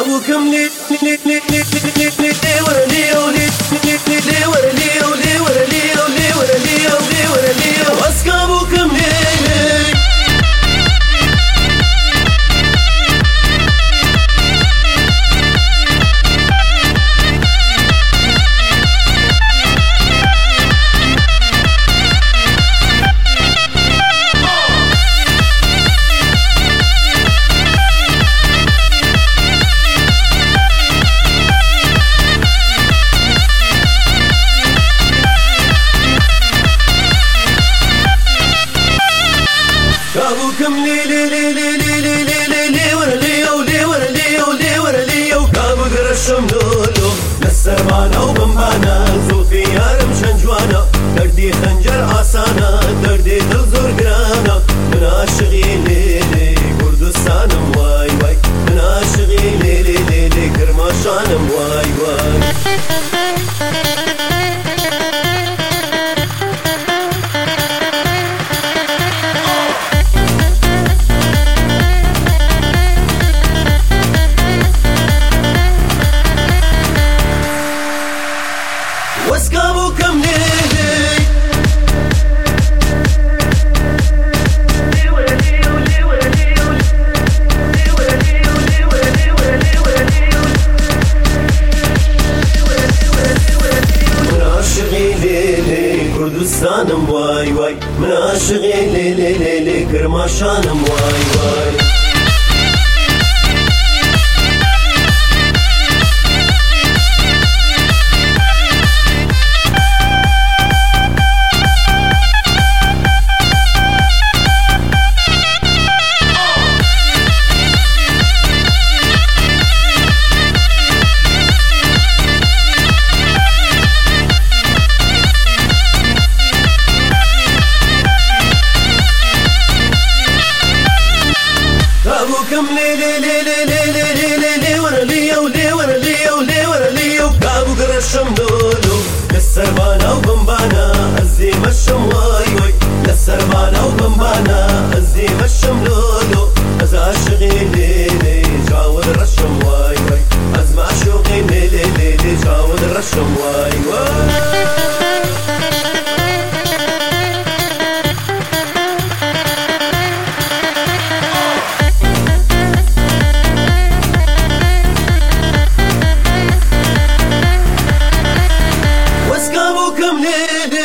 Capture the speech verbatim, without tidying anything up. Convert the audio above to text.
كابوكم لي لي لي لي لي لي لي ورا لي ولي لي لي لي ورا لي ولي ورا لي ولي ورا لي ولي ورا لي واسكابوكم لي لي كابوكم لي لي لي لي لي لي لي لي لي ورا لي ولي ورا لي ولي ورا لي وكابو قرشم لولو للسرمانة وبمبانا زوفي يارم شنجوانا دردي خنجر آسانا دردي دل زور قرانا من عاشقي لي لي كردستانم واي واي من عاشقي لي لي لي لي كرماشانم واي واي واسكابوكم لي من عاشقي لي لي كردستانم واي واي من عاشقي لي لي لي لي كرماشانم واي واي كابوكم لي لي لي لي لي لي لي لي ورا لي ولي ورا لي ولي ورا لي وكابو قرشم لولو للسرمانة وبمبانا الزيم الشم واي واي للسرمانة وبمبانا الزيم الشم لولو از عاشقي لي لي جاود الرشم واي واي از معشوقي لي لي لي لي جاود الرشم واي واي واسكابوكم لي